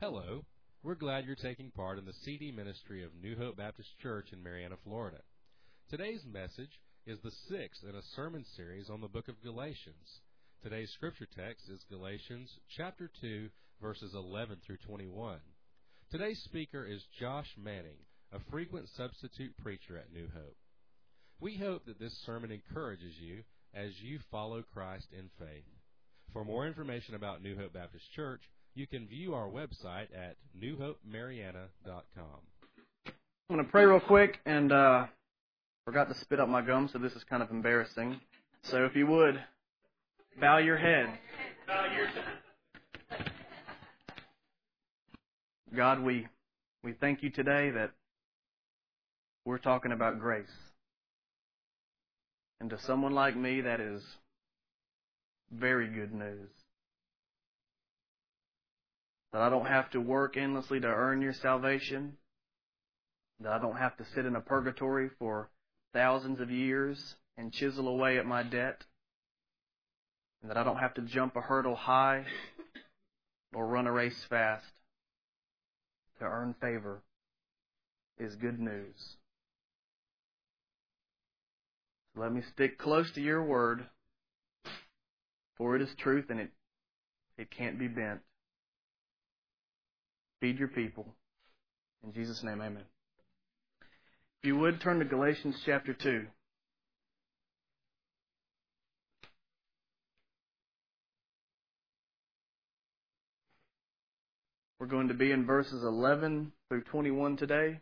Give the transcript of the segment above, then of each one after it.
Hello. We're glad you're taking part in the CD ministry of New Hope Baptist Church in Marianna, Florida. Today's message is the sixth in a sermon series on the book of Galatians. Today's scripture text is Galatians chapter 2, verses 11 through 21. Today's speaker is Josh Manning, a frequent substitute preacher at New Hope. We hope that this sermon encourages you as you follow Christ in faith. For more information about New Hope Baptist Church, you can view our website at newhopemarianna.com. I'm going to pray real quick, and forgot to spit up my gum, so this is kind of embarrassing. So if you would, bow your head. God, we thank you today that we're talking about grace. And to someone like me, that is very good news. That I don't have to work endlessly to earn your salvation. That I don't have to sit in a purgatory for thousands of years and chisel away at my debt. And that I don't have to jump a hurdle high or run a race fast to earn favor is good news. So let me stick close to your word, for it is truth and it can't be bent. Feed your people. In Jesus' name, amen. If you would, turn to Galatians chapter 2. We're going to be in verses 11 through 21 today.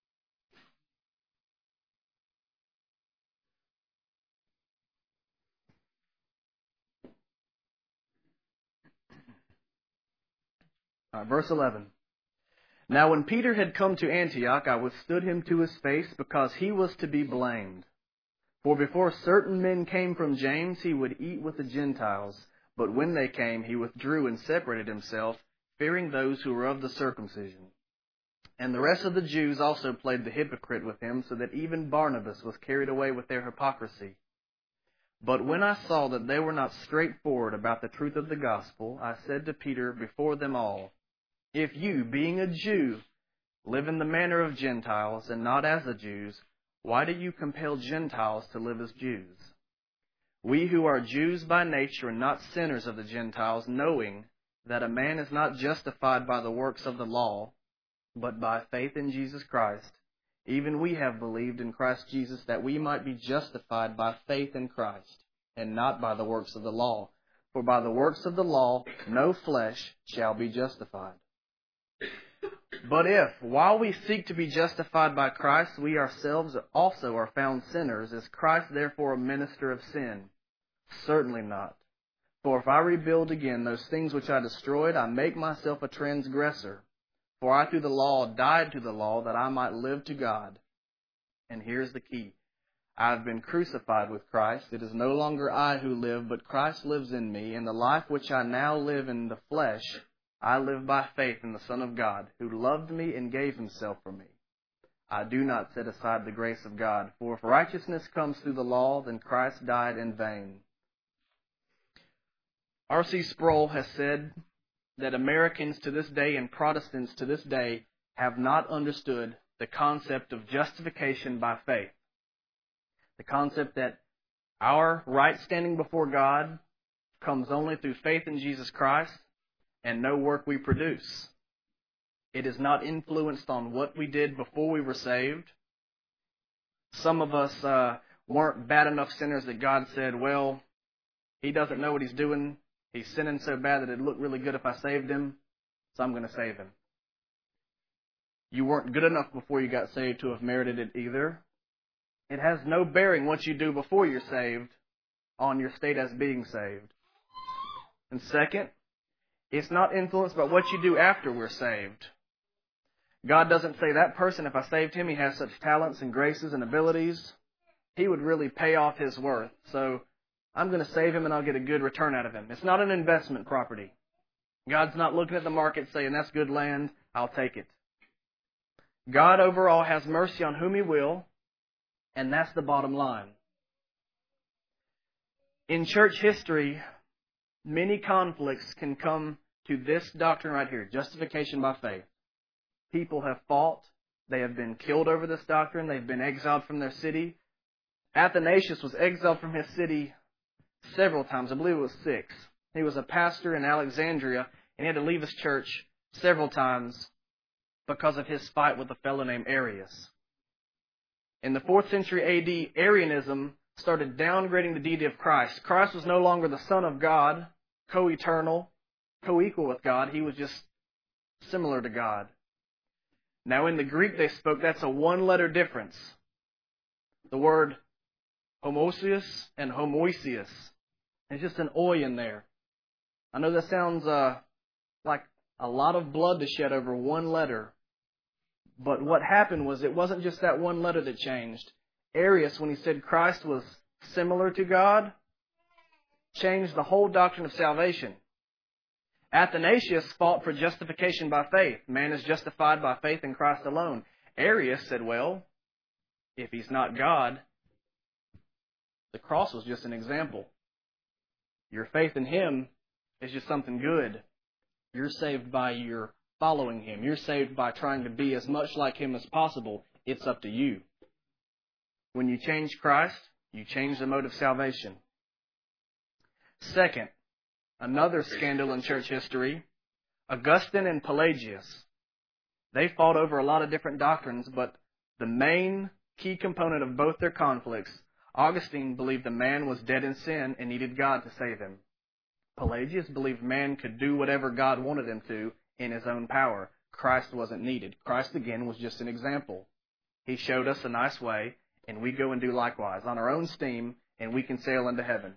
Verse 11. Now when Peter had come to Antioch, I withstood him to his face, because he was to be blamed. For before certain men came from James, he would eat with the Gentiles. But when they came, he withdrew and separated himself, fearing those who were of the circumcision. And the rest of the Jews also played the hypocrite with him, so that even Barnabas was carried away with their hypocrisy. But when I saw that they were not straightforward about the truth of the gospel, I said to Peter before them all, if you, being a Jew, live in the manner of Gentiles and not as the Jews, why do you compel Gentiles to live as Jews? We who are Jews by nature and not sinners of the Gentiles, knowing that a man is not justified by the works of the law, but by faith in Jesus Christ, even we have believed in Christ Jesus that we might be justified by faith in Christ, and not by the works of the law. For by the works of the law no flesh shall be justified. But if, while we seek to be justified by Christ, we ourselves also are found sinners, is Christ therefore a minister of sin? Certainly not. For if I rebuild again those things which I destroyed, I make myself a transgressor. For I through the law died to the law, that I might live to God. And here's the key. I have been crucified with Christ. It is no longer I who live, but Christ lives in me. And the life which I now live in the flesh, I live by faith in the Son of God, who loved me and gave himself for me. I do not set aside the grace of God, for if righteousness comes through the law, then Christ died in vain. R.C. Sproul has said that Americans to this day and Protestants to this day have not understood the concept of justification by faith. The concept that our right standing before God comes only through faith in Jesus Christ and no work we produce. It is not influenced on what we did before we were saved. Some of us weren't bad enough sinners that God said, well, he doesn't know what he's doing. He's sinning so bad that it'd look really good if I saved him, so I'm going to save him. You weren't good enough before you got saved to have merited it either. It has no bearing what you do before you're saved on your state as being saved. And second, it's not influenced by what you do after we're saved. God doesn't say that person, if I saved him, he has such talents and graces and abilities, he would really pay off his worth. So I'm going to save him and I'll get a good return out of him. It's not an investment property. God's not looking at the market saying, that's good land, I'll take it. God overall has mercy on whom he will, and that's the bottom line. In church history, many conflicts can come to this doctrine right here, justification by faith. People have fought. They have been killed over this doctrine. They've been exiled from their city. Athanasius was exiled from his city several times. I believe it was 6. He was a pastor in Alexandria, and he had to leave his church several times because of his fight with a fellow named Arius. In the 4th century A.D., Arianism started downgrading the deity of Christ. Christ was no longer the Son of God, co-eternal, co-equal with God. He was just similar to God. Now in the Greek they spoke, that's a one-letter difference. The word homoousios and homoousios. There's just an oi in there. I know that sounds like a lot of blood to shed over one letter. But what happened was it wasn't just that one letter that changed. Arius, when he said Christ was similar to God, changed the whole doctrine of salvation. Athanasius fought for justification by faith. Man is justified by faith in Christ alone. Arius said, well, if he's not God, the cross was just an example. Your faith in him is just something good. You're saved by your following him. You're saved by trying to be as much like him as possible. It's up to you. When you change Christ, you change the mode of salvation. Second, another scandal in church history, Augustine and Pelagius. They fought over a lot of different doctrines, but the main key component of both their conflicts, Augustine believed the man was dead in sin and needed God to save him. Pelagius believed man could do whatever God wanted him to in his own power. Christ wasn't needed. Christ, again, was just an example. He showed us a nice way, and we go and do likewise on our own steam, and we can sail into heaven.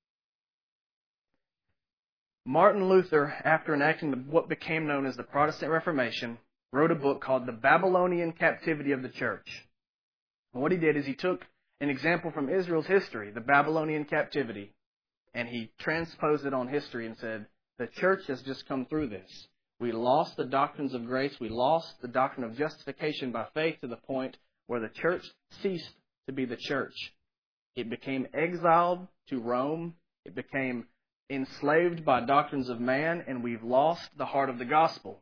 Martin Luther, after enacting what became known as the Protestant Reformation, wrote a book called The Babylonian Captivity of the Church. And what he did is he took an example from Israel's history, the Babylonian captivity, and he transposed it on history and said, the church has just come through this. We lost the doctrines of grace. We lost the doctrine of justification by faith to the point where the church ceased to be the church. It became exiled to Rome. It became enslaved by doctrines of man, and we've lost the heart of the gospel.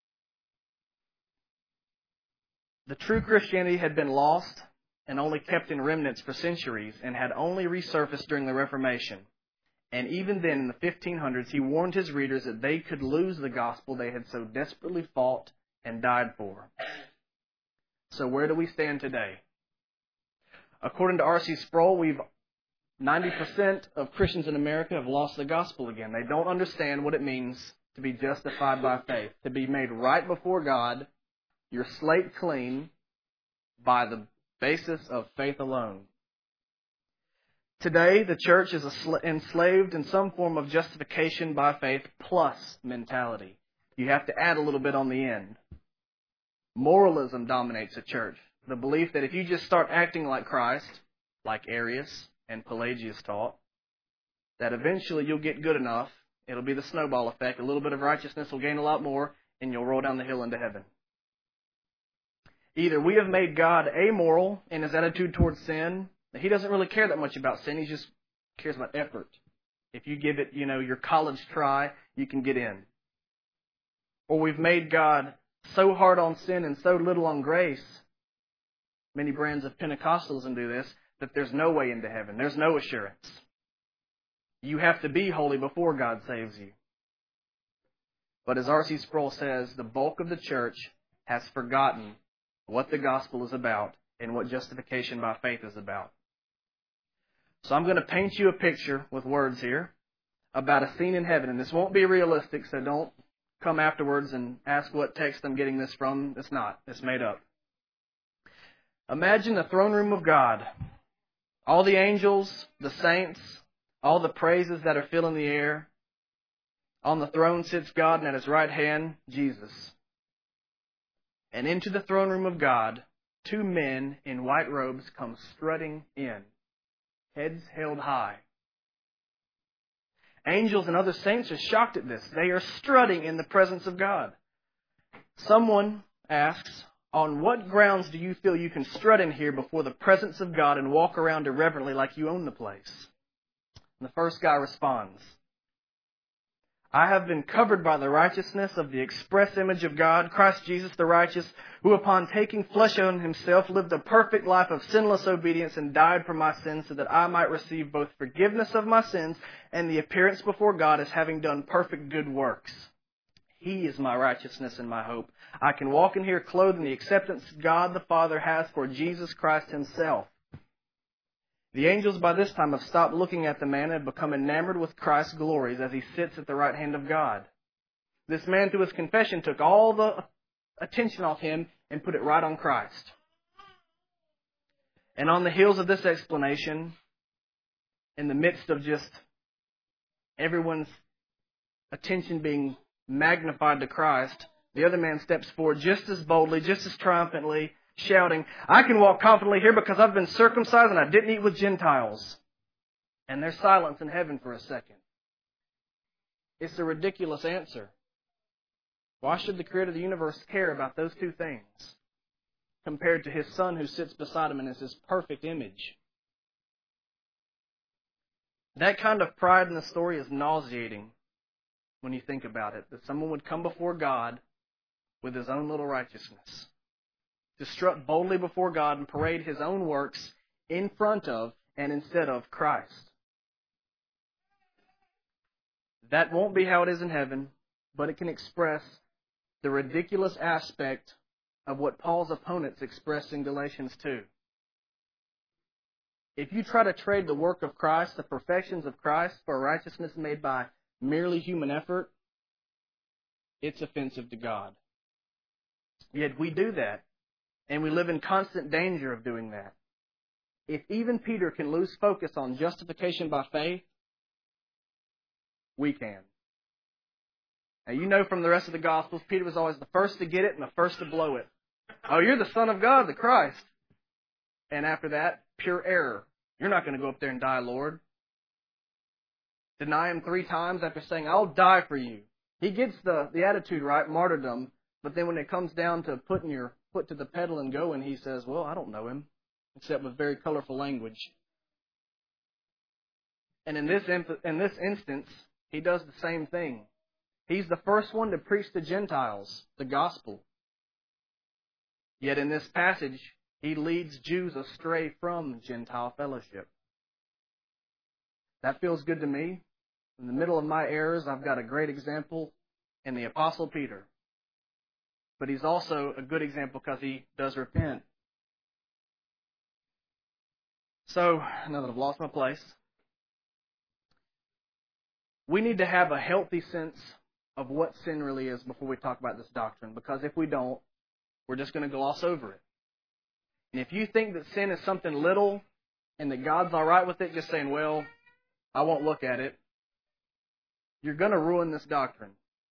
The true Christianity had been lost and only kept in remnants for centuries and had only resurfaced during the Reformation. And even then, in the 1500s, he warned his readers that they could lose the gospel they had so desperately fought and died for. So where do we stand today? According to R.C. Sproul, 90% of Christians in America have lost the gospel again. They don't understand what it means to be justified by faith, to be made right before God, your slate clean, by the basis of faith alone. Today, the church is enslaved in some form of justification by faith plus mentality. You have to add a little bit on the end. Moralism dominates the church. The belief that if you just start acting like Christ, like Arius and Pelagius taught, that eventually you'll get good enough. It'll be the snowball effect. A little bit of righteousness will gain a lot more, and you'll roll down the hill into heaven. Either we have made God amoral in his attitude towards sin. He doesn't really care that much about sin. He just cares about effort. If you give it, your college try, you can get in. Or we've made God so hard on sin and so little on grace. Many brands of Pentecostalism do this, that there's no way into heaven. There's no assurance. You have to be holy before God saves you. But as R.C. Sproul says, the bulk of the church has forgotten what the gospel is about and what justification by faith is about. So I'm going to paint you a picture with words here about a scene in heaven. And this won't be realistic, so don't come afterwards and ask what text I'm getting this from. It's not. It's made up. Imagine the throne room of God. All the angels, the saints, all the praises that are filling the air. On the throne sits God, and at his right hand, Jesus. And into the throne room of God, 2 men in white robes come strutting in, heads held high. Angels and other saints are shocked at this. They are strutting in the presence of God. Someone asks, on what grounds do you feel you can strut in here before the presence of God and walk around irreverently like you own the place? And the first guy responds, I have been covered by the righteousness of the express image of God, Christ Jesus the righteous, who upon taking flesh on himself lived a perfect life of sinless obedience and died for my sins so that I might receive both forgiveness of my sins and the appearance before God as having done perfect good works. He is my righteousness and my hope. I can walk in here clothed in the acceptance God the Father has for Jesus Christ himself. The angels by this time have stopped looking at the man and have become enamored with Christ's glories as he sits at the right hand of God. This man, through his confession, took all the attention off him and put it right on Christ. And on the heels of this explanation, in the midst of just everyone's attention being magnified to Christ, the other man steps forward just as boldly, just as triumphantly, shouting, I can walk confidently here because I've been circumcised and I didn't eat with Gentiles. And there's silence in heaven for a second. It's a ridiculous answer. Why should the Creator of the universe care about those two things compared to His Son who sits beside Him and is His perfect image? That kind of pride in the story is nauseating when you think about it, that someone would come before God with his own little righteousness, to strut boldly before God and parade his own works in front of and instead of Christ. That won't be how it is in heaven, but it can express the ridiculous aspect of what Paul's opponents expressed in Galatians 2. If you try to trade the work of Christ, the perfections of Christ, for a righteousness made by merely human effort, it's offensive to God. Yet we do that. And we live in constant danger of doing that. If even Peter can lose focus on justification by faith, we can. Now, you know from the rest of the Gospels, Peter was always the first to get it and the first to blow it. Oh, you're the Son of God, the Christ. And after that, pure error. You're not going to go up there and die, Lord. Deny Him 3 times after saying, I'll die for you. He gets the attitude right, martyrdom, but then when it comes down to putting your foot to the pedal and going, he says, well, I don't know Him, except with very colorful language. And in this instance, he does the same thing. He's the first one to preach to Gentiles the gospel. Yet in this passage, he leads Jews astray from Gentile fellowship. That feels good to me. In the middle of my errors, I've got a great example in the Apostle Peter. But he's also a good example because he does repent. So, now that I've lost my place, we need to have a healthy sense of what sin really is before we talk about this doctrine. Because if we don't, we're just going to gloss over it. And if you think that sin is something little and that God's all right with it, just saying, well, I won't look at it, you're going to ruin this doctrine.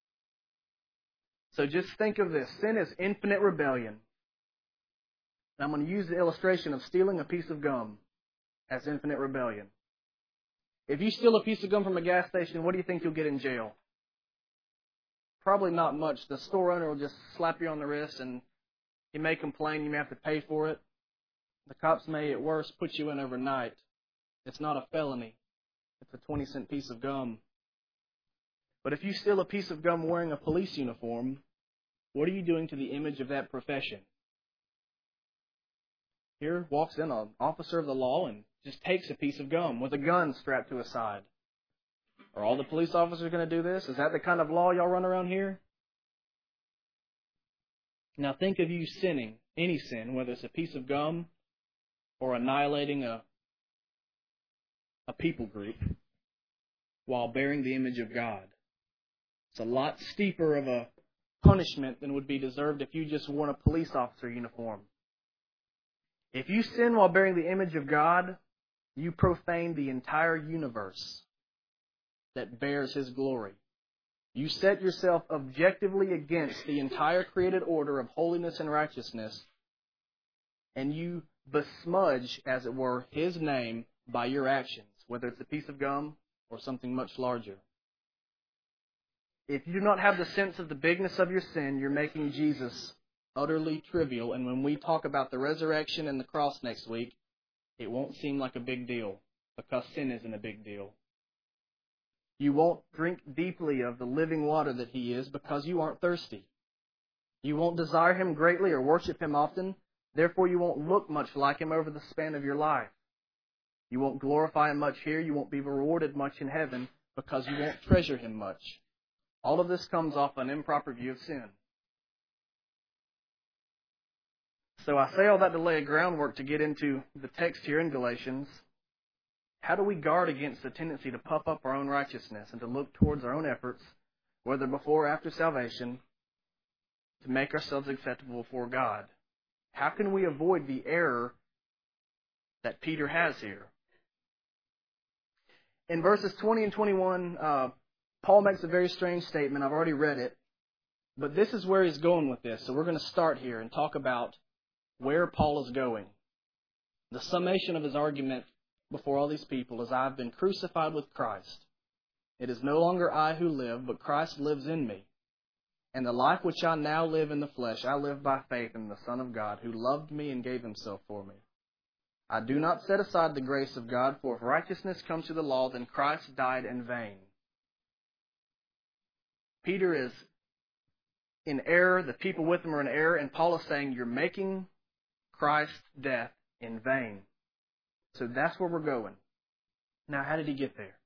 So just think of this. Sin is infinite rebellion. And I'm going to use the illustration of stealing a piece of gum as infinite rebellion. If you steal a piece of gum from a gas station, what do you think you'll get in jail? Probably not much. The store owner will just slap you on the wrist and you may complain. You may have to pay for it. The cops may, at worst, put you in overnight. It's not a felony. It's a 20-cent piece of gum. But if you steal a piece of gum wearing a police uniform, what are you doing to the image of that profession? Here walks in an officer of the law and just takes a piece of gum with a gun strapped to his side. Are all the police officers going to do this? Is that the kind of law y'all run around here? Now think of you sinning, any sin, whether it's a piece of gum or annihilating a people group while bearing the image of God. It's a lot steeper of a punishment than would be deserved if you just wore a police officer uniform. If you sin while bearing the image of God, you profane the entire universe that bears His glory. You set yourself objectively against the entire created order of holiness and righteousness, and you besmudge, as it were, His name by your actions, whether it's a piece of gum or something much larger. If you do not have the sense of the bigness of your sin, you're making Jesus utterly trivial. And when we talk about the resurrection and the cross next week, it won't seem like a big deal because sin isn't a big deal. You won't drink deeply of the living water that He is because you aren't thirsty. You won't desire Him greatly or worship Him often. Therefore, you won't look much like Him over the span of your life. You won't glorify Him much here. You won't be rewarded much in heaven because you won't treasure Him much. All of this comes off an improper view of sin. So I say all that to lay a groundwork to get into the text here in Galatians. How do we guard against the tendency to puff up our own righteousness and to look towards our own efforts, whether before or after salvation, to make ourselves acceptable before God? How can we avoid the error that Peter has here? In verses 20 and 21, Paul makes a very strange statement. I've already read it. But this is where he's going with this. So we're going to start here and talk about where Paul is going. The summation of his argument before all these people is, I've been crucified with Christ. It is no longer I who live, but Christ lives in me. And the life which I now live in the flesh, I live by faith in the Son of God, who loved me and gave Himself for me. I do not set aside the grace of God, for if righteousness comes to the law, then Christ died in vain. Peter is in error, the people with him are in error, and Paul is saying, you're making Christ's death in vain. So that's where we're going. Now, how did he get there?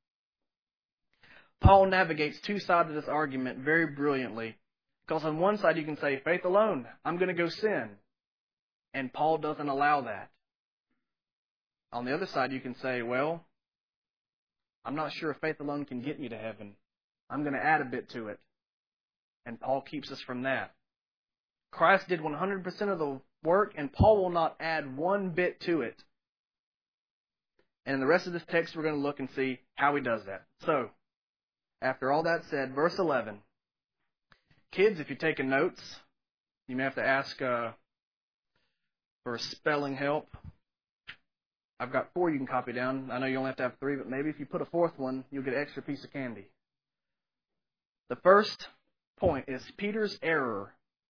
Paul navigates two sides of this argument very brilliantly. Because on one side you can say, faith alone, I'm going to go sin. And Paul doesn't allow that. On the other side you can say, well, I'm not sure if faith alone can get me to heaven. I'm going to add a bit to it. And Paul keeps us from that. Christ did 100% of the work, and Paul will not add one bit to it. And in the rest of this text, we're going to look and see how he does that. So, after all that said, verse 11. Kids, if you're taking notes, you may have to ask for spelling help. I've got 4 you can copy down. I know you only have to have 3, but maybe if you put a 4th one, you'll get an extra piece of candy. The first point is Peter's error.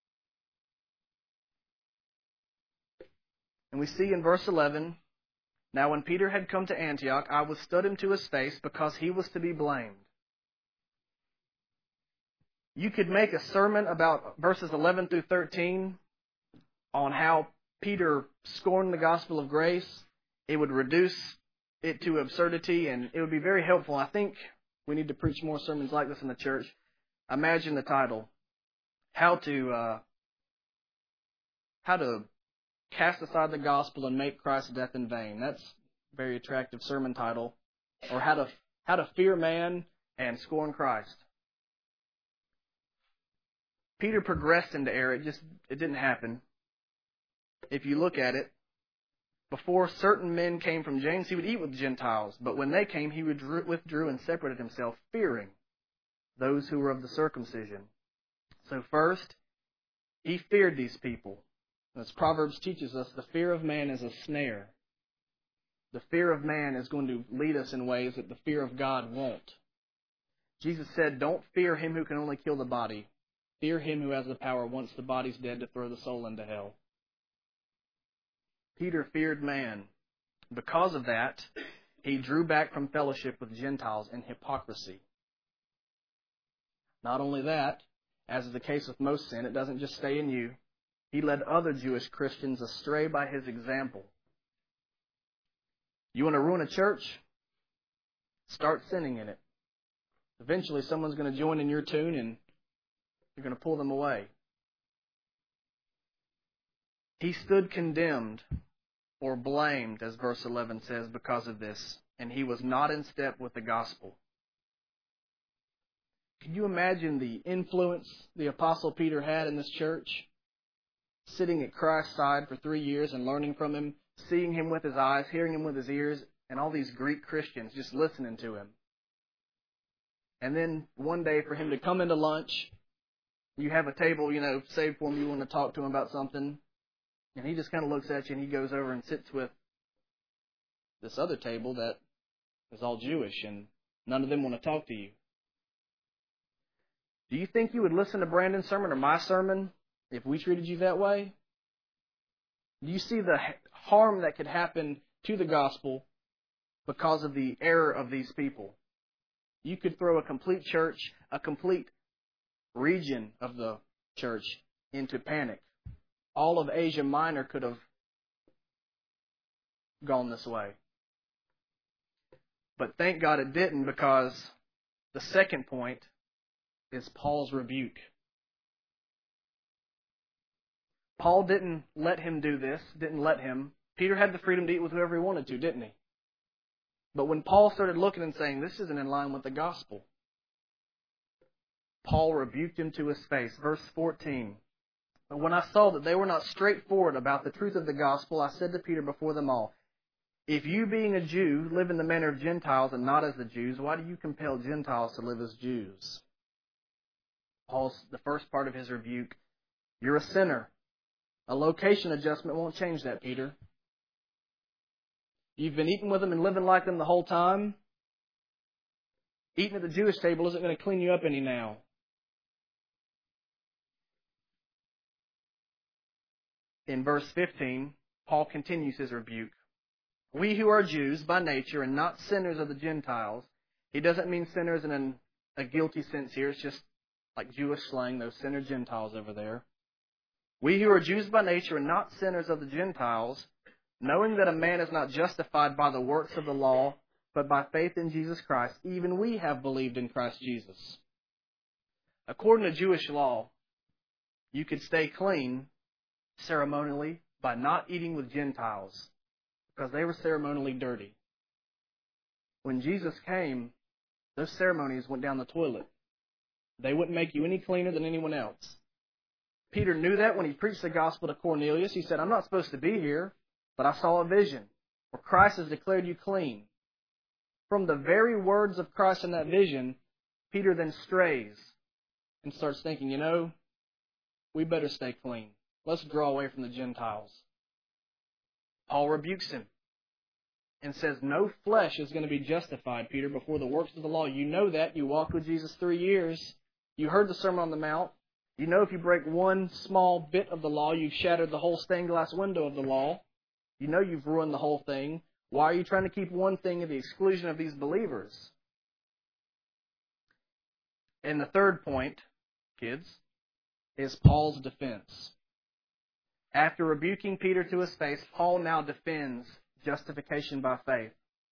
And we see in verse 11, now when Peter had come to Antioch, I withstood him to his face because he was to be blamed. You could make a sermon about verses 11 through 13 on how Peter scorned the gospel of grace. It would reduce it to absurdity, and it would be very helpful. I think we need to preach more sermons like this in the church. Imagine the title, How to Cast Aside the Gospel and Make Christ's Death in Vain. That's a very attractive sermon title. Or How to Fear Man and Scorn Christ. Peter progressed into error. It didn't happen. If you look at it, before certain men came from James, he would eat with Gentiles. But when they came, he withdrew and separated himself, fearing those who were of the circumcision. So first, he feared these people. As Proverbs teaches us, the fear of man is a snare. The fear of man is going to lead us in ways that the fear of God won't. Jesus said, don't fear him who can only kill the body. Fear him who has the power, once the body's dead, to throw the soul into hell. Peter feared man. Because of that, he drew back from fellowship with Gentiles in hypocrisy. Not only that, as is the case with most sin, it doesn't just stay in you. He led other Jewish Christians astray by his example. You want to ruin a church? Start sinning in it. Eventually someone's going to join in your tune and you're going to pull them away. He stood condemned or blamed, as verse 11 says, because of this, and he was not in step with the gospel. Can you imagine the influence the Apostle Peter had in this church? Sitting at Christ's side for 3 years and learning from him, seeing him with his eyes, hearing him with his ears, and all these Greek Christians just listening to him. And then one day for him to come into lunch, you have a table, saved for him, you want to talk to him about something, and he just kind of looks at you and he goes over and sits with this other table that is all Jewish, and none of them want to talk to you. Do you think you would listen to Brandon's sermon or my sermon if we treated you that way? Do you see the harm that could happen to the gospel because of the error of these people? You could throw a complete church, a complete region of the church into panic. All of Asia Minor could have gone this way. But thank God it didn't, because the second point is Paul's rebuke. Paul didn't let him do this, Peter had the freedom to eat with whoever he wanted to, didn't he? But when Paul started looking and saying, this isn't in line with the gospel, Paul rebuked him to his face. Verse 14. But when I saw that they were not straightforward about the truth of the gospel, I said to Peter before them all, if you, being a Jew, live in the manner of Gentiles and not as the Jews, why do you compel Gentiles to live as Jews? The first part of his rebuke, you're a sinner. A location adjustment won't change that, Peter. You've been eating with them and living like them the whole time. Eating at the Jewish table isn't going to clean you up any now. In verse 15, Paul continues his rebuke. We who are Jews by nature and not sinners of the Gentiles. He doesn't mean sinners in a guilty sense here. It's just like Jewish slang, those sinner Gentiles over there. We who are Jews by nature and not sinners of the Gentiles, knowing that a man is not justified by the works of the law, but by faith in Jesus Christ, even we have believed in Christ Jesus. According to Jewish law, you could stay clean ceremonially by not eating with Gentiles, because they were ceremonially dirty. When Jesus came, those ceremonies went down the toilet. They wouldn't make you any cleaner than anyone else. Peter knew that when he preached the gospel to Cornelius. He said, I'm not supposed to be here, but I saw a vision where Christ has declared you clean. From the very words of Christ in that vision, Peter then strays and starts thinking, we better stay clean. Let's draw away from the Gentiles. Paul rebukes him and says, no flesh is going to be justified, Peter, before the works of the law. You know that. You walked with Jesus 3 years. You heard the Sermon on the Mount. You know if you break one small bit of the law, you've shattered the whole stained glass window of the law. You know you've ruined the whole thing. Why are you trying to keep one thing at the exclusion of these believers? And the third point, kids, is Paul's defense. After rebuking Peter to his face, Paul now defends justification by faith.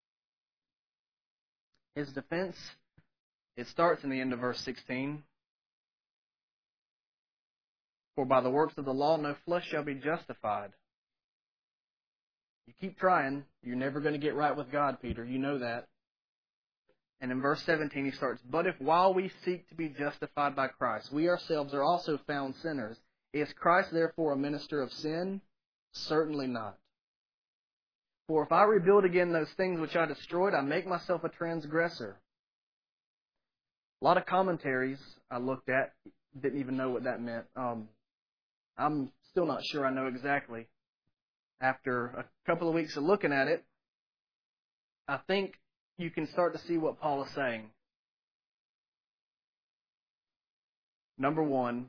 His defense, it starts in the end of verse 16. For by the works of the law no flesh shall be justified. You keep trying, you're never going to get right with God, Peter. You know that. And in verse 17 he starts, but if while we seek to be justified by Christ, we ourselves are also found sinners, is Christ therefore a minister of sin? Certainly not. For if I rebuild again those things which I destroyed, I make myself a transgressor. A lot of commentaries I looked at didn't even know what that meant. I'm still not sure I know exactly. After a couple of weeks of looking at it, I think you can start to see what Paul is saying. Number one,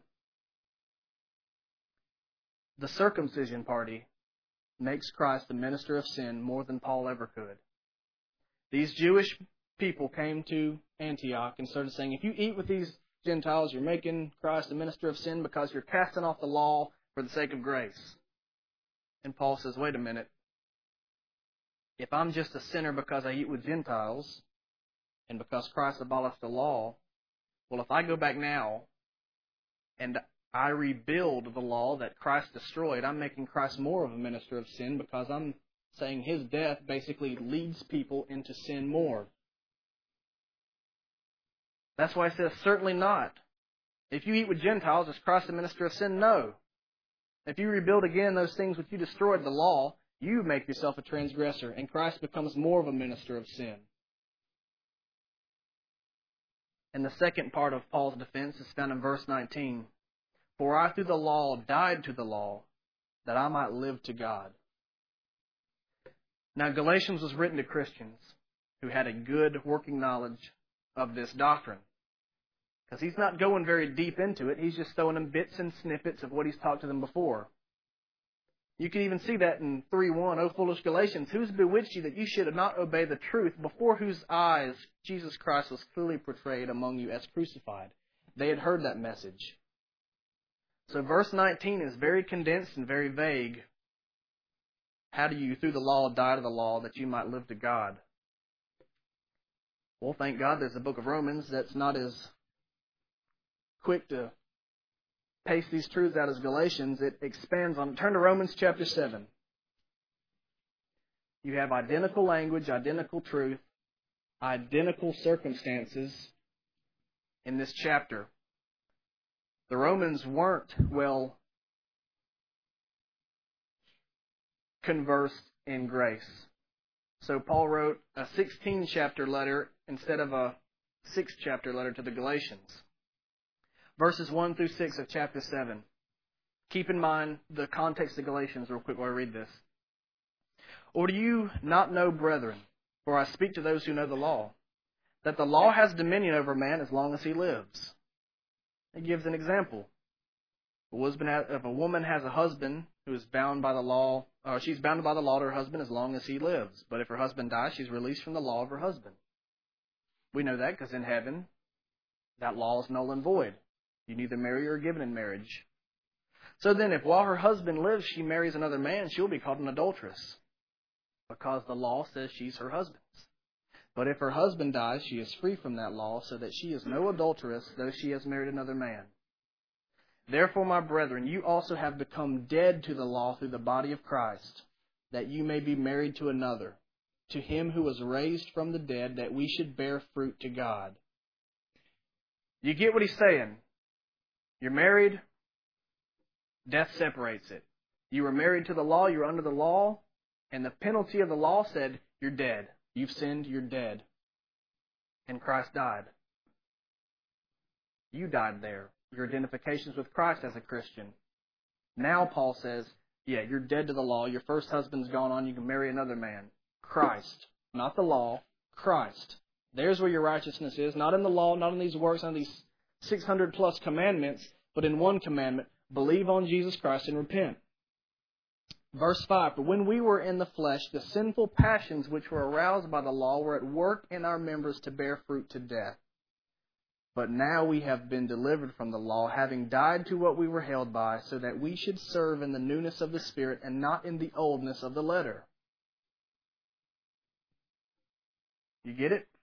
the circumcision party makes Christ the minister of sin more than Paul ever could. These Jewish people came to Antioch and started saying, if you eat with these Gentiles, you're making Christ a minister of sin because you're casting off the law for the sake of grace. And Paul says, wait a minute. If I'm just a sinner because I eat with Gentiles and because Christ abolished the law, well, if I go back now and I rebuild the law that Christ destroyed, I'm making Christ more of a minister of sin because I'm saying his death basically leads people into sin more. That's why he says, certainly not. If you eat with Gentiles, is Christ a minister of sin? No. If you rebuild again those things which you destroyed, the law, you make yourself a transgressor, and Christ becomes more of a minister of sin. And the second part of Paul's defense is found in verse 19. For I through the law died to the law, that I might live to God. Now Galatians was written to Christians who had a good working knowledge of this doctrine. Because he's not going very deep into it. He's just throwing them bits and snippets of what he's talked to them before. You can even see that in 3:1, O foolish Galatians, who's bewitched you that you should not obey the truth, before whose eyes Jesus Christ was clearly portrayed among you as crucified? They had heard that message. So verse 19 is very condensed and very vague. How do you, through the law, die to the law that you might live to God? Well, thank God there's the book of Romans that's not as quick to paste these truths out as Galatians. It expands on it. Turn to Romans chapter 7. You have identical language, identical truth, identical circumstances in this chapter. The Romans weren't well conversed in grace. So Paul wrote a 16-chapter letter instead of a 6-chapter letter to the Galatians. Verses 1 through 6 of chapter 7. Keep in mind the context of Galatians real quick while I read this. Or do you not know, brethren, for I speak to those who know the law, that the law has dominion over man as long as he lives? It gives an example. If a woman has a husband who is bound by the law, or she's bound by the law to her husband as long as he lives. But if her husband dies, she's released from the law of her husband. We know that because in heaven, that law is null and void. You neither marry or are given in marriage. So then, if while her husband lives she marries another man, she'll be called an adulteress, because the law says she's her husband's. But if her husband dies, she is free from that law, so that she is no adulteress, though she has married another man. Therefore, my brethren, you also have become dead to the law through the body of Christ, that you may be married to another, to him who was raised from the dead, that we should bear fruit to God. You get what he's saying? You're married, death separates it. You were married to the law, you were under the law, and the penalty of the law said, you're dead. You've sinned, you're dead. And Christ died. You died there. Your identifications with Christ as a Christian. Now Paul says, yeah, you're dead to the law. Your first husband's gone on. You can marry another man. Christ. Not the law. Christ. There's where your righteousness is. Not in the law, not in these works, not in these 600 plus commandments, but in one commandment. Believe on Jesus Christ and repent. Verse 5, for when we were in the flesh, the sinful passions which were aroused by the law were at work in our members to bear fruit to death. But now we have been delivered from the law, having died to what we were held by, so that we should serve in the newness of the Spirit and not in the oldness of the letter. You get it?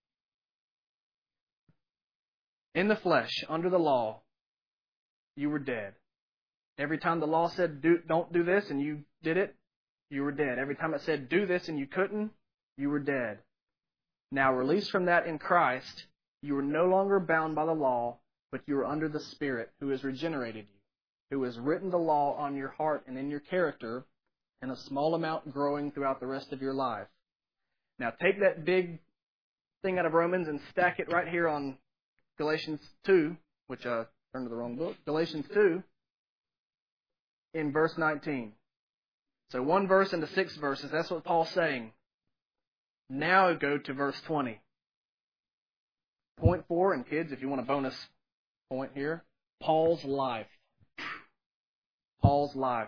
In the flesh, under the law, you were dead. Every time the law said, don't do this, and you did it, you were dead. Every time it said, do this, and you couldn't, you were dead. Now, released from that in Christ, you are no longer bound by the law, but you are under the Spirit who has regenerated you, who has written the law on your heart and in your character, in a small amount growing throughout the rest of your life. Now, take that big thing out of Romans and stack it right here on Galatians 2, which I turned to the wrong book. Galatians 2, in verse 19. So one verse into 6 verses, that's what Paul's saying. Now go to verse 20. Point 4, and kids, if you want a bonus point here, Paul's life. Paul's life.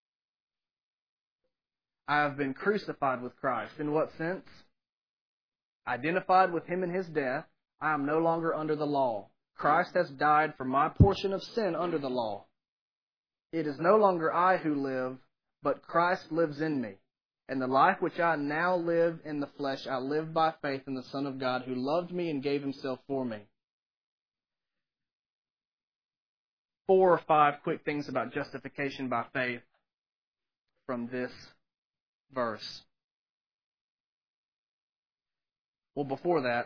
I have been crucified with Christ. In what sense? Identified with Him in His death, I am no longer under the law. Christ has died for my portion of sin under the law. It is no longer I who live, but Christ lives in me. And the life which I now live in the flesh, I live by faith in the Son of God, who loved me and gave Himself for me. 4 or 5 quick things about justification by faith from this verse. Well, before that,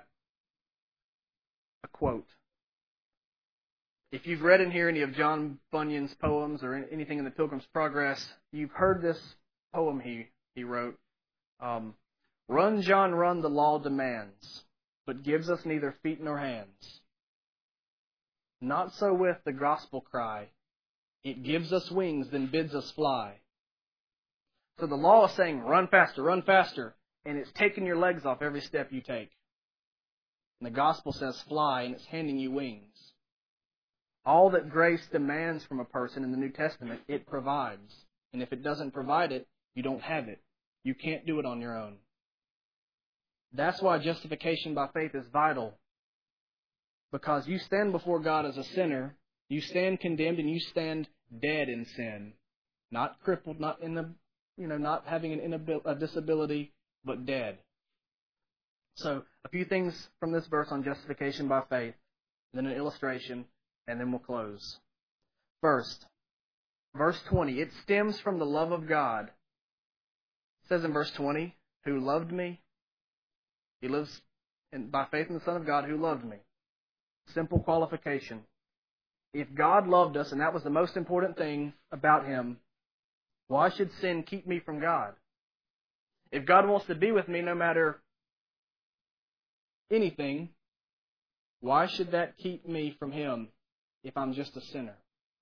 a quote. If you've read in here any of John Bunyan's poems or anything in the Pilgrim's Progress, you've heard this poem he wrote. Run, John, run, the law demands, but gives us neither feet nor hands. Not so with the gospel cry. It gives us wings, then bids us fly. So the law is saying, run faster, and it's taking your legs off every step you take. And the gospel says fly, and it's handing you wings. All that grace demands from a person in the New Testament, it provides And if it doesn't provide it, you don't have it. You can't do it on your own. That's why justification by faith is vital. Because you stand before God as a sinner, you stand condemned and you stand dead in sin. Not crippled, not not having a disability, but dead. So, a few things from this verse on justification by faith, then an illustration, and then we'll close. First, verse 20, it stems from the love of God. It says in verse 20, who loved me. He lives by faith in the Son of God who loved me. Simple qualification. If God loved us, and that was the most important thing about Him, why should sin keep me from God? If God wants to be with me no matter anything, why should that keep me from Him if I'm just a sinner?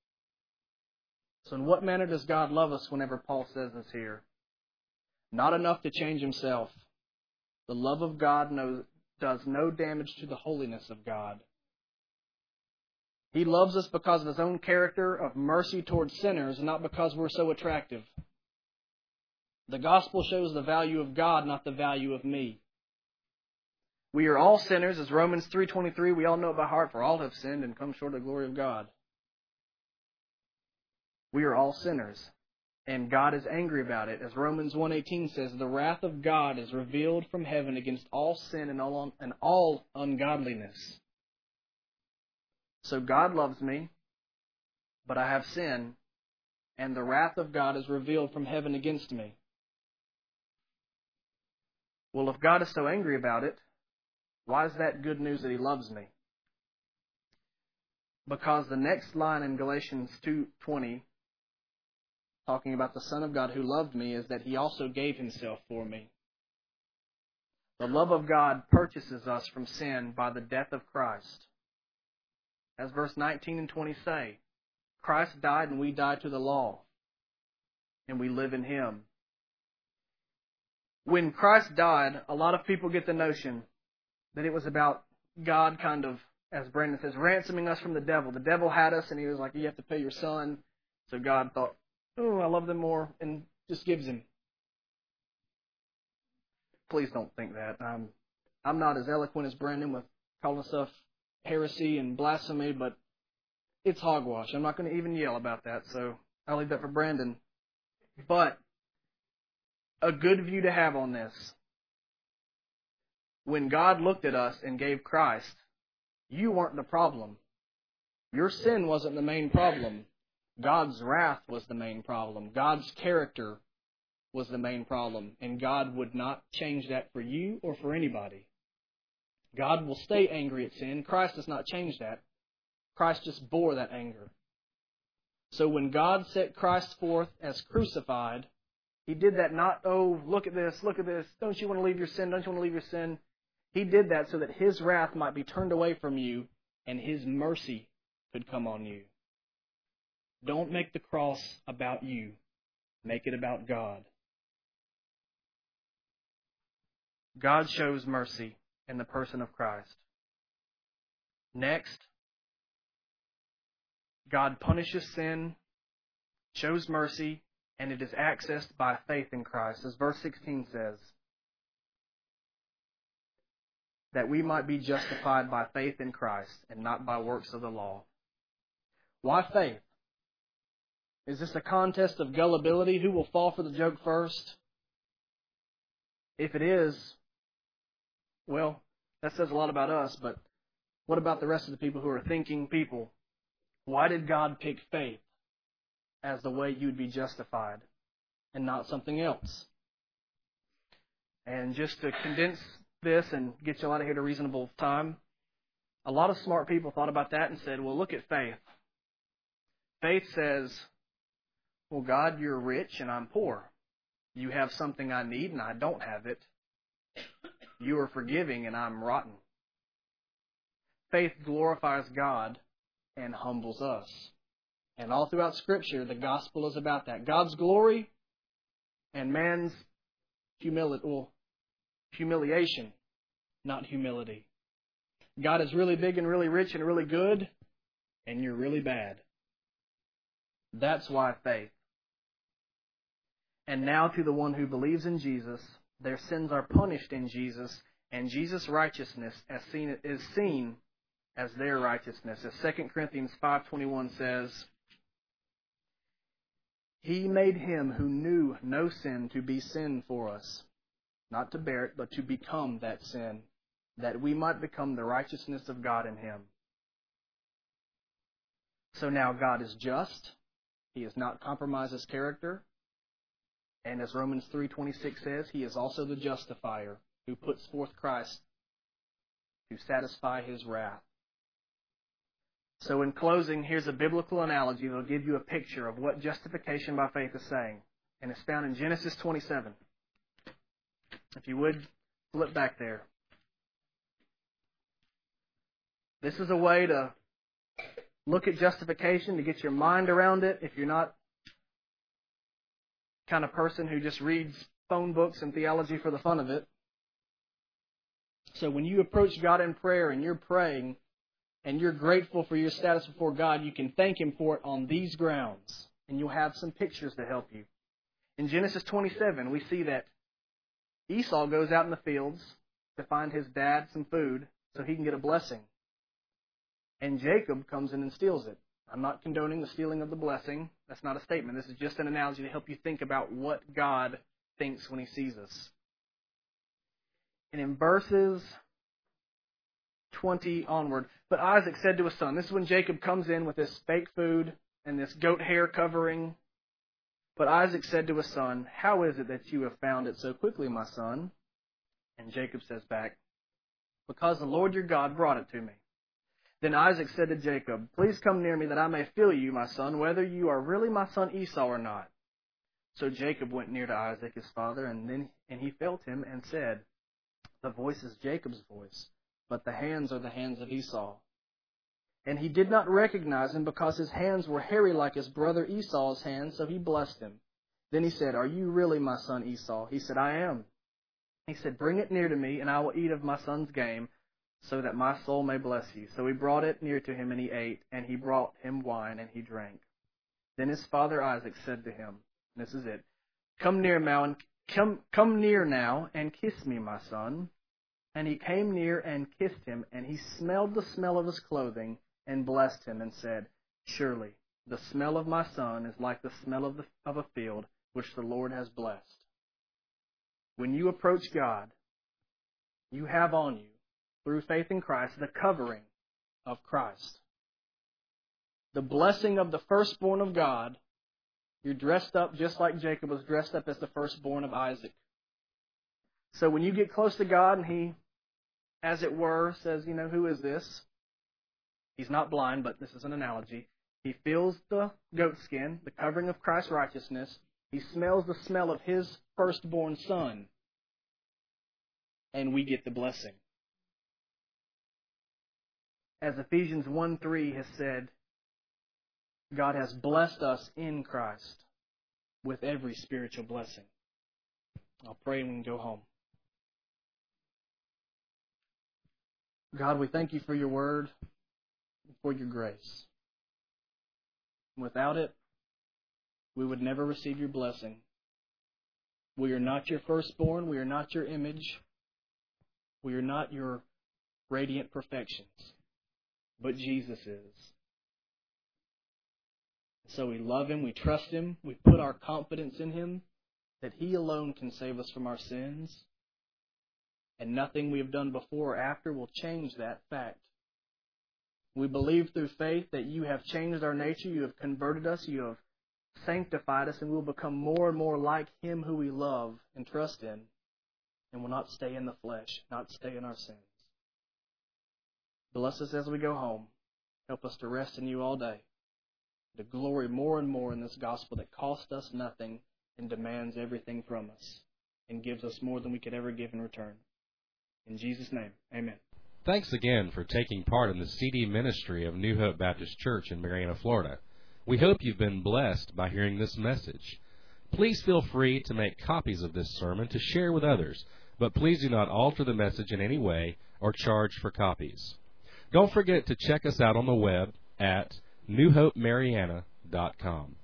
So in what manner does God love us whenever Paul says this here? Not enough to change Himself. The love of God does no damage to the holiness of God. He loves us because of His own character of mercy towards sinners, not because we're so attractive. The gospel shows the value of God, not the value of me. We are all sinners, as Romans 3:23, we all know it by heart, for all have sinned and come short of the glory of God. We are all sinners, and God is angry about it. As Romans 1:18 says, the wrath of God is revealed from heaven against all sin and all ungodliness. So God loves me, but I have sin, and the wrath of God is revealed from heaven against me. Well, if God is so angry about it, why is that good news that He loves me? Because the next line in Galatians 2:20, talking about the Son of God who loved me, is that He also gave Himself for me. The love of God purchases us from sin by the death of Christ. As verse 19 and 20 say, Christ died and we died to the law, and we live in Him. When Christ died, a lot of people get the notion that it was about God kind of, as Brandon says, ransoming us from the devil. The devil had us, and He was like, you have to pay your son. So God thought, oh, I love them more, and just gives Him. Please don't think that. I'm not as eloquent as Brandon with calling stuff heresy and blasphemy, but it's hogwash. I'm not going to even yell about that, so I'll leave that for Brandon. But a good view to have on this. When God looked at us and gave Christ, you weren't the problem. Your sin wasn't the main problem. God's wrath was the main problem. God's character was the main problem. And God would not change that for you or for anybody. God will stay angry at sin. Christ does not change that. Christ just bore that anger. So when God set Christ forth as crucified, He did that not, oh, look at this, don't you want to leave your sin, don't you want to leave your sin? He did that so that His wrath might be turned away from you and His mercy could come on you. Don't make the cross about you. Make it about God. God shows mercy in the person of Christ. Next, God punishes sin, shows mercy, and it is accessed by faith in Christ. As verse 16 says, that we might be justified by faith in Christ and not by works of the law. Why faith? Is this a contest of gullibility? Who will fall for the joke first? If it is, well, that says a lot about us, but what about the rest of the people who are thinking people? Why did God pick faith as the way you'd be justified and not something else? And just to condense this and get you out of here to reasonable time, a lot of smart people thought about that and said, well, look at faith. Faith says, well, God, you're rich and I'm poor. You have something I need and I don't have it. You are forgiving and I'm rotten. Faith glorifies God and humbles us. And all throughout Scripture, the gospel is about that. God's glory and man's humiliation, not humility. God is really big and really rich and really good, and you're really bad. That's why faith. And now to the one who believes in Jesus, their sins are punished in Jesus, and Jesus' righteousness is seen as their righteousness. As 2 Corinthians 5:21 says, He made him who knew no sin to be sin for us, not to bear it, but to become that sin, that we might become the righteousness of God in him. So now God is just. He has not compromised his character. And as Romans 3:26 says, He is also the justifier who puts forth Christ to satisfy His wrath. So in closing, here's a biblical analogy that will give you a picture of what justification by faith is saying. And it's found in Genesis 27. If you would, flip back there. This is a way to look at justification, to get your mind around it. If you're not the kind of person who just reads phone books and theology for the fun of it. So when you approach God in prayer and you're praying and you're grateful for your status before God, you can thank Him for it on these grounds. And you'll have some pictures to help you. In Genesis 27, we see that Esau goes out in the fields to find his dad some food so he can get a blessing. And Jacob comes in and steals it. I'm not condoning the stealing of the blessing. That's not a statement. This is just an analogy to help you think about what God thinks when He sees us. And in verses 20 onward, but Isaac said to his son, this is when Jacob comes in with this fake food and this goat hair covering. But Isaac said to his son, how is it that you have found it so quickly, my son? And Jacob says back, because the Lord your God brought it to me. Then Isaac said to Jacob, please come near me that I may feel you, my son, whether you are really my son Esau or not. So Jacob went near to Isaac his father, and he felt him and said, the voice is Jacob's voice, but the hands are the hands of Esau. And he did not recognize him because his hands were hairy like his brother Esau's hands, so he blessed him. Then he said, are you really my son Esau? He said, I am. He said, bring it near to me, and I will eat of my son's game, so that my soul may bless you. So he brought it near to him, and he ate, and he brought him wine, and he drank. Then his father Isaac said to him, and this is it, come near now and kiss me, my son. And he came near and kissed him, and he smelled the smell of his clothing, and blessed him, and said, surely the smell of my son is like the smell of a field which the Lord has blessed. When you approach God, you have on you, through faith in Christ, the covering of Christ. The blessing of the firstborn of God. You're dressed up just like Jacob was dressed up as the firstborn of Isaac. So when you get close to God and He, as it were, says, who is this? He's not blind, but this is an analogy. He feels the goat skin, the covering of Christ's righteousness. He smells the smell of His firstborn son. And we get the blessing. As Ephesians 1:3 has said, God has blessed us in Christ with every spiritual blessing. I'll pray and we can go home. God, we thank You for Your word and for Your grace. Without it, we would never receive Your blessing. We are not Your firstborn. We are not Your image. We are not Your radiant perfections. But Jesus is. So we love Him, we trust Him, we put our confidence in Him, that He alone can save us from our sins. And nothing we have done before or after will change that fact. We believe through faith that You have changed our nature, You have converted us, You have sanctified us, and we will become more and more like Him who we love and trust in, and will not stay in the flesh, not stay in our sins. Bless us as we go home. Help us to rest in You all day, to glory more and more in this gospel that costs us nothing and demands everything from us and gives us more than we could ever give in return. In Jesus' name, amen. Thanks again for taking part in the CD ministry of New Hope Baptist Church in Marianna, Florida. We hope you've been blessed by hearing this message. Please feel free to make copies of this sermon to share with others, but please do not alter the message in any way or charge for copies. Don't forget to check us out on the web at newhopemarianna.com.